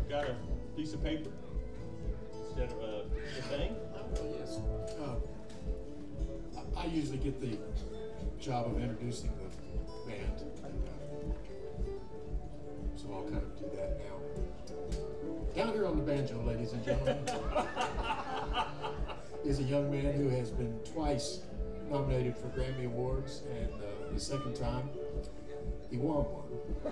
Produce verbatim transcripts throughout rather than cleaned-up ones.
got a piece of paper instead of a, a thing? Oh, yes. Uh, I, I usually get the job of introducing the band, and, uh, so I'll kind of do that now. Down here on the banjo, ladies and gentlemen, is a young man who has been twice nominated for Grammy Awards, and uh, the second time, he won one.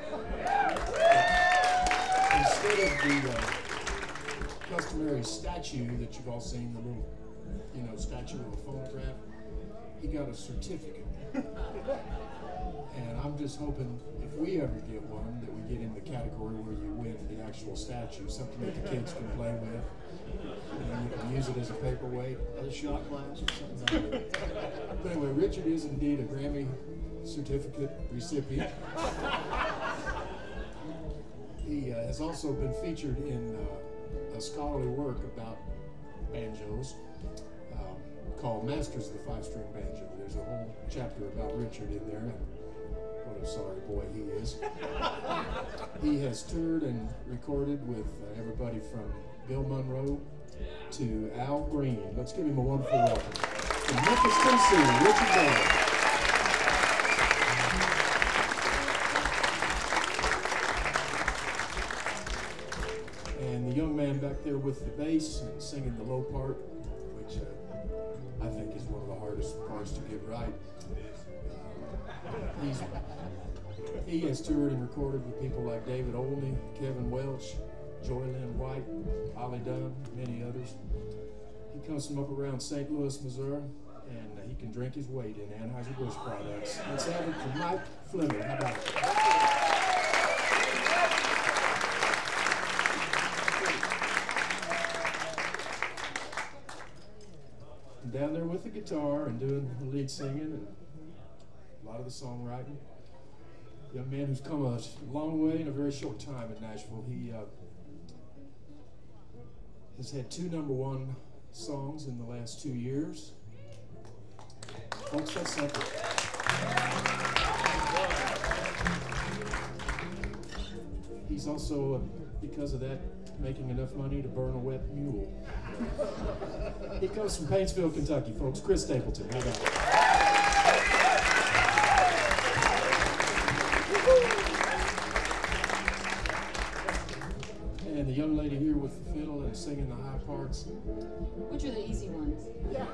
Instead of the uh, customary statue that you've all seen, the little, you know, statue of a phonograph, he got a certificate. And I'm just hoping if we ever get one, that we get in the category where you win the actual statue, something that the kids can play with. And you can use it as a paperweight. A shot glass or something. But anyway, Richard is indeed a Grammy certificate recipient. He uh, has also been featured in uh, a scholarly work about banjos um, called Masters of the Five-String Banjo. There's a whole chapter about Richard in there, and what a sorry boy he is. He has toured and recorded with uh, everybody from Bill Monroe to Al Green. Let's give him a wonderful welcome. From Memphis, Tennessee, Richard Bell. And the young man back there with the bass and singing the low part, which uh, I think is one of the hardest parts to get right. Uh, he's, he has toured and recorded with people like David Olney, Kevin Welch, Joy Lynn White, Ollie Dunn, many others. He comes from up around Saint Louis, Missouri, and uh, he can drink his weight in Anheuser-Busch products. Let's have it from Mike Fleming. How about it? And down there with the guitar and doing the lead singing and a lot of the songwriting. A young man who's come a long way in a very short time in Nashville. He uh, has had two number one songs in the last two years. Folks, that's something. He's also, uh, because of that, making enough money to burn a wet mule. He comes from Paintsville, Kentucky, folks. Chris Stapleton, how about it? And the young lady here with the fiddle and singing the high parts. Which are the easy ones? Yeah.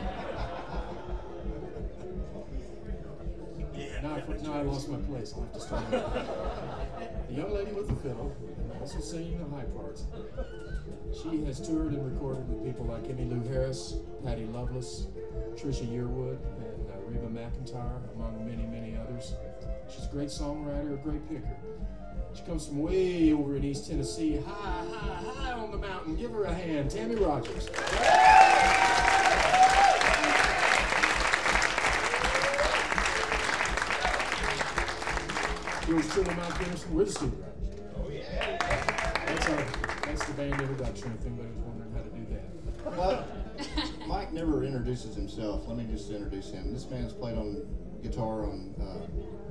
Now, I, now I lost my place. I'll have to start again. The young lady with the fiddle, and also singing the high parts. She has toured and recorded with people like Emmylou Harris, Patty Loveless, Trisha Yearwood, and uh, Reba McEntire, among many, many others. She's a great songwriter, a great picker. She comes from way over in East Tennessee, high, high, high on the mountain. Give her a hand, Tammy Rogers. Yours truly, Mike Henderson. We're the Stewart Riders. Oh yeah. That's our, that's the band introduction. If anybody was wondering how to do that. Well, Mike never introduces himself. Let me just introduce him. This man's played on guitar on uh,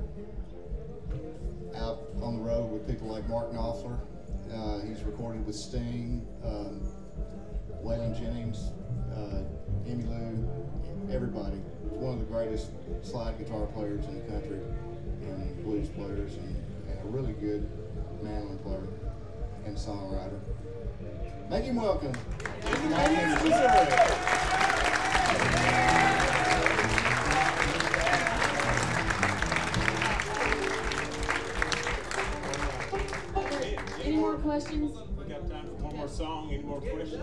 out on the road with people like Mark Knopfler. Uh, he's recorded with Sting, um, Waylon Jennings, uh, Emmylou, everybody. He's one of the greatest slide guitar players in the country, and blues players, and, and a really good mandolin player and songwriter. Make him welcome. Any more questions? We got time for one more song. Any more questions?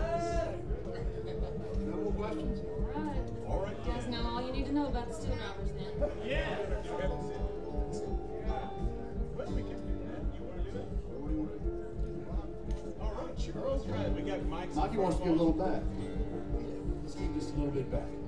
No more questions? All right. All right. You guys know all you need to know about the Steel Drivers now. Yeah. Well, we can do that. You want to do it? All right, sure. All right. We got Mike's. Mikey wants to give a little back. Let's give just a little bit back.